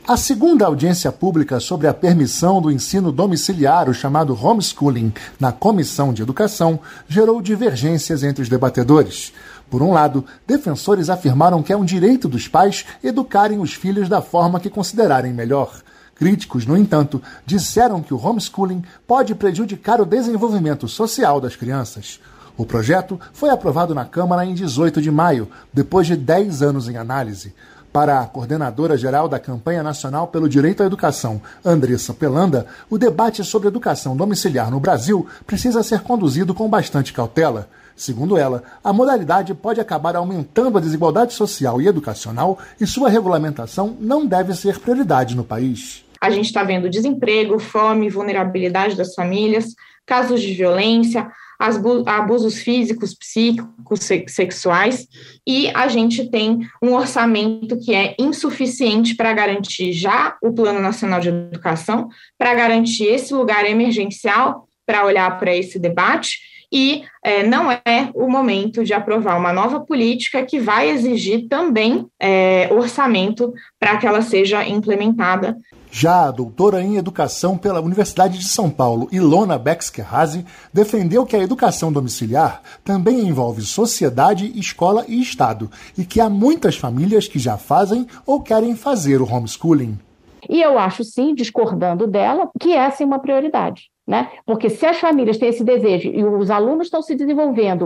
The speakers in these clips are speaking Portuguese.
A segunda audiência pública sobre a permissão do ensino domiciliar, o chamado homeschooling, na Comissão de Educação, gerou divergências entre os debatedores. Por um lado, defensores afirmaram que é um direito dos pais educarem os filhos da forma que considerarem melhor. Críticos, no entanto, disseram que o homeschooling pode prejudicar o desenvolvimento social das crianças. O projeto foi aprovado na Câmara em 18 de maio, depois de 10 anos em análise. Para a coordenadora-geral da Campanha Nacional pelo Direito à Educação, Andressa Pelanda, o debate sobre educação domiciliar no Brasil precisa ser conduzido com bastante cautela. Segundo ela, a modalidade pode acabar aumentando a desigualdade social e educacional e sua regulamentação não deve ser prioridade no país. A gente está vendo desemprego, fome, vulnerabilidade das famílias, casos de violência, abusos físicos, psíquicos, sexuais, e a gente tem um orçamento que é insuficiente para garantir já o Plano Nacional de Educação, para garantir esse lugar emergencial para olhar para esse debate, e não é o momento de aprovar uma nova política que vai exigir também orçamento para que ela seja implementada. Já a doutora em Educação pela Universidade de São Paulo, Ilona Bexkerhazy, defendeu que a educação domiciliar também envolve sociedade, escola e Estado, e que há muitas famílias que já fazem ou querem fazer o homeschooling. E eu acho, sim, discordando dela, que essa é uma prioridade, né? Porque se as famílias têm esse desejo e os alunos estão se desenvolvendo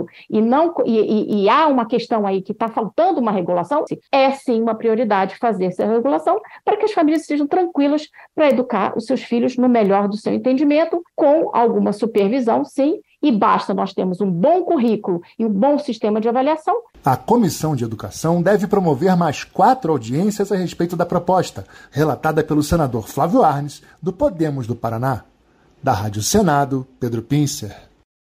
e há uma questão aí que está faltando uma regulação, é sim uma prioridade fazer essa regulação para que as famílias sejam tranquilas para educar os seus filhos no melhor do seu entendimento, com alguma supervisão, sim, e basta nós termos um bom currículo e um bom sistema de avaliação. A Comissão de Educação deve promover mais 4 audiências a respeito da proposta, relatada pelo senador Flávio Arnes, do Podemos do Paraná. Da Rádio Senado, Pedro Pincer.